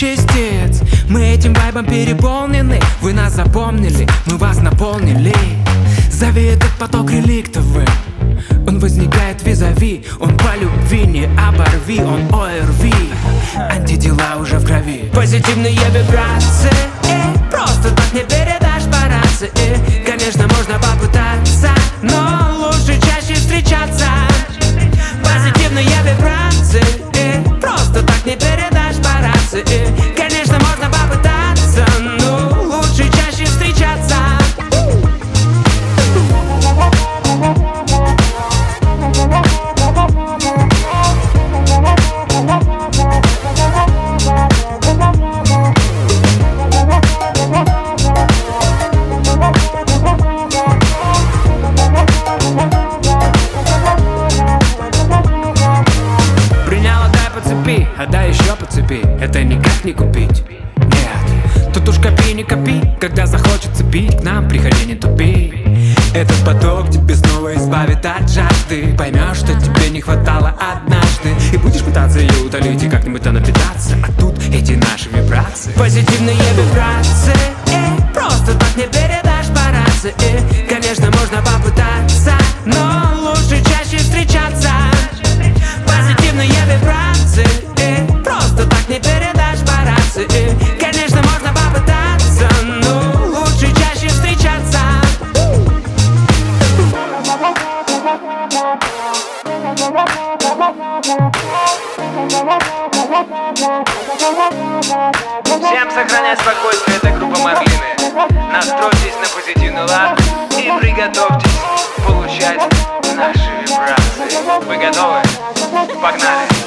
частиц. Мы этим вайбом переполнены. Вы нас запомнили, мы вас наполнили. Зови этот поток реликтовым. Он возникает визави. Он по любви, не оборви. Он ОРВИ. Антитела уже в крови. Позитивные вибрации, просто так не передашь по рации. Конечно, можно попытаться, но лучше чаще встречаться. Позитивные вибрации, просто так не передашь по рации. Конечно, можно попытаться, но лучше чаще встречаться. Отдай еще по цепи, это никак не купить. Нет, тут уж копи, не копи. Когда захочется пить, к нам приходи, не тупи. Этот поток тебе снова избавит от жажды. Поймешь, что тебе не хватало однажды, и будешь пытаться ее утолить и как-нибудь напитаться. А тут эти наши вибрации. Позитивные вибрации, просто так не передашь по рации. Конечно, можно попытаться, но лучше чаще встречаться. Позитивные вибрации, просто так не передашь по рации. Конечно, можно попытаться, но лучше чаще встречаться. Всем сохранять спокойствие, это группа Марлины. Настройтесь на позитивный лад и приготовьтесь получать наши вибрации. Вы готовы? Погнали!